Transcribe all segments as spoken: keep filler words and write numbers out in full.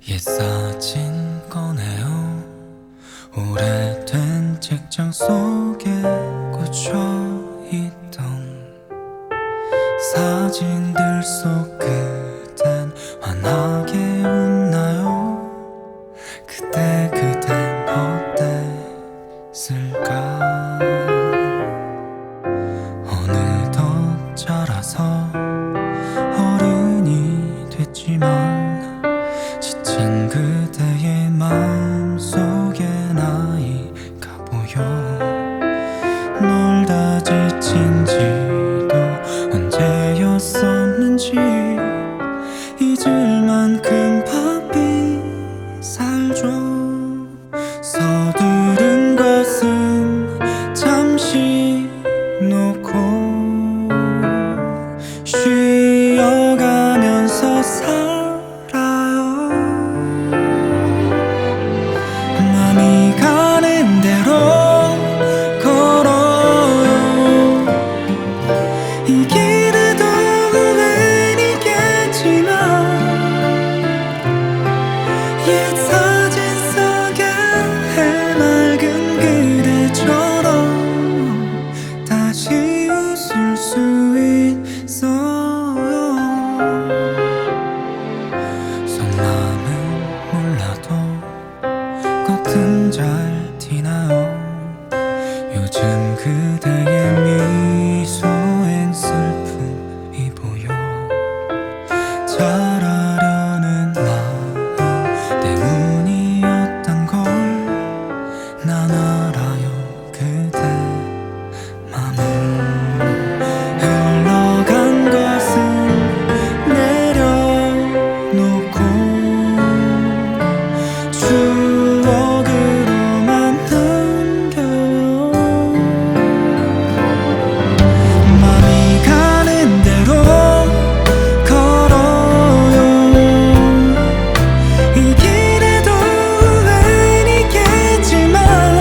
옛 사진 꺼내요. 오래된 책장 속에 꽂혀있던 사진들 속 그댄 환하게 웃나요? 그때 그댄 어땠을까? 어느덧 자라서 어른이 됐지만 지친 그대의 마음속에 나이가 보여. 놀다 지친 지도 언제였었는지 잊을 만큼 바삐 살죠. 서두른 것은 잠시 놓고 쉬어가면서 살아요. 맘이 가는 대로 걸어요. 이 길에도 우연이겠지만 옛 사진 속에 해맑은 그대처럼 다시 웃을 수 있어요. 속마음은 몰라도 겉은 잘 티나요. 요즘 그대의 미소엔 슬픔이 보여. 잘하려는 마음 때문이었던 걸 난 알아요. 그대 맘을 흘러간 것은 내려놓고 추억으로만 남겨요. 맘이 가는 대로 걸어요. 이 길에도 우연이겠지만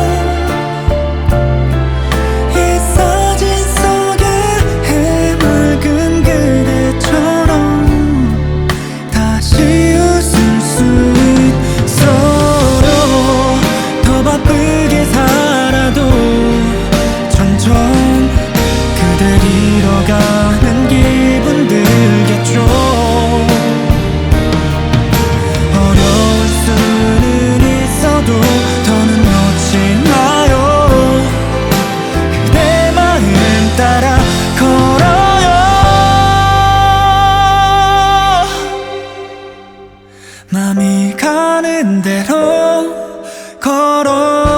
이 사진 속에 해맑은 그대처럼 다시 웃을 수 있어요. 더 바쁘게 살아도 점점 그댈 잃어가는 기분 들겠죠. 어려울 수는 있어도 더는 놓지 마요. 그대 마음 따라 걸어요. 맘이 가는 대로 걸어